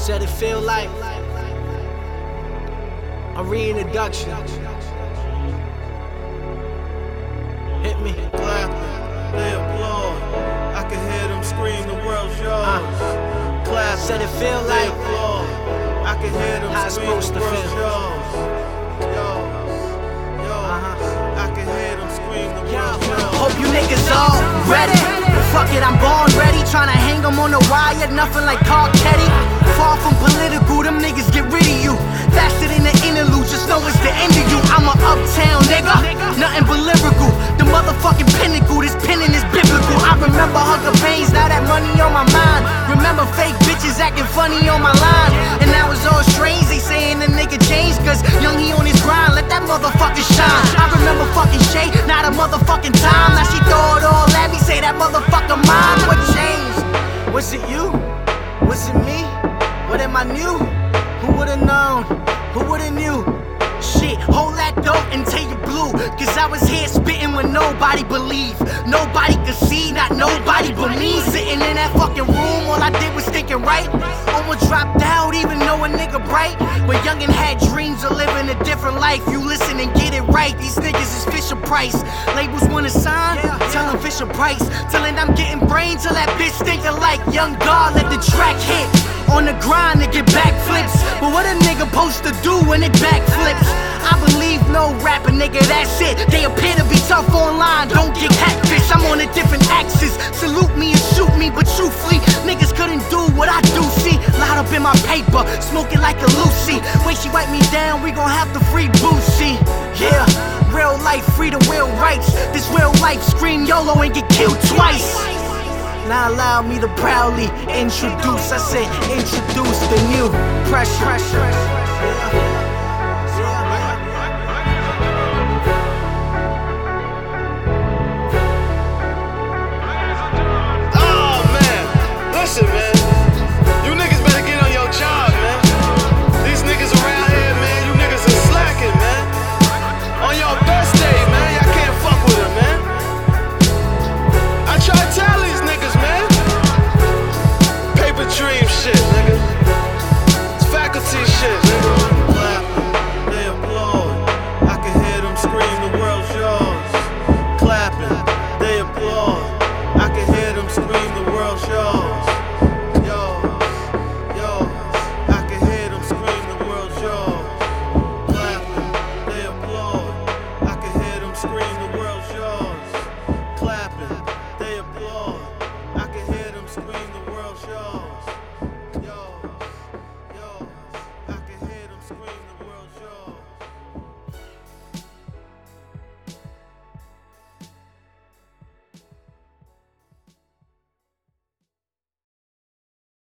Said it feel like a reintroduction. Hit me. Clapping, they applaud. I can hear them scream, the world's yours. Clapping, Said it feel they like applaud. I can hear them how it's scream, supposed the to world's feel. yours. I can hear them scream, the world's yours. Hope you niggas all ready. Fuck it, I'm born ready. Tryna hang them on the wire, nothing like Carl Ketty. Far from political, them niggas get rid of you. Faster than the interlude, just know it's the end of you. I'm a uptown nigga, nothing but lyrical. The motherfucking pinnacle, this penning is biblical. I remember Hunger Pains, now that money on my mind. Remember fake bitches acting funny on my line. And now it's all strange, they saying the nigga changed. Cause young he on his grind, let that motherfucker shine. I remember fucking Shay, not a motherfucking time. Now she throw it all at me, say that motherfucker mine. What changed? Was it you? Was it me? What am I new? Who would've known? Who would've knew? Shit, hold that dope until you blue. Cause I was here spitting when nobody believed. Nobody could see, not nobody but me. Sitting in that fucking room, all I did was thinking right. Almost dropped out, even though a nigga bright. But youngin' had dreams of living a different life. You listen and get it right. These niggas is Fisher Price. Labels wanna sign, tell them Fisher Price. Tellin' I'm getting brain till that bitch thinking like Young God, let the track hit. On the grind to get backflips. But what a nigga supposed to do when it backflips? I believe no rapper, nigga, that's it. They appear to be tough online, don't get catfish. I'm on a different axis. Salute me and shoot me, but truthfully, niggas couldn't do what I do. See, loud up in my paper, smoking like a Lucy. Way she wipe me down, we gon' have to free Boosie. Yeah, real life, free the real rights. This real life, scream YOLO and get killed twice. Now allow me to proudly introduce, I said introduce the new pressure. Listen, man, you niggas better get on your job, man. These niggas around here, man, you niggas are slacking, man. On your best day, man, y'all can't fuck with them, man. I try to tell these niggas, man. Paper dream shit, nigga. It's faculty shit, nigga. Clapping, they applaud. I can hear them scream, the world's yours. Clapping, they applaud. I can hear them scream, the world's yours. Scream, the world's yours. Clapping, they applaud. I can hear them scream, the world's yours.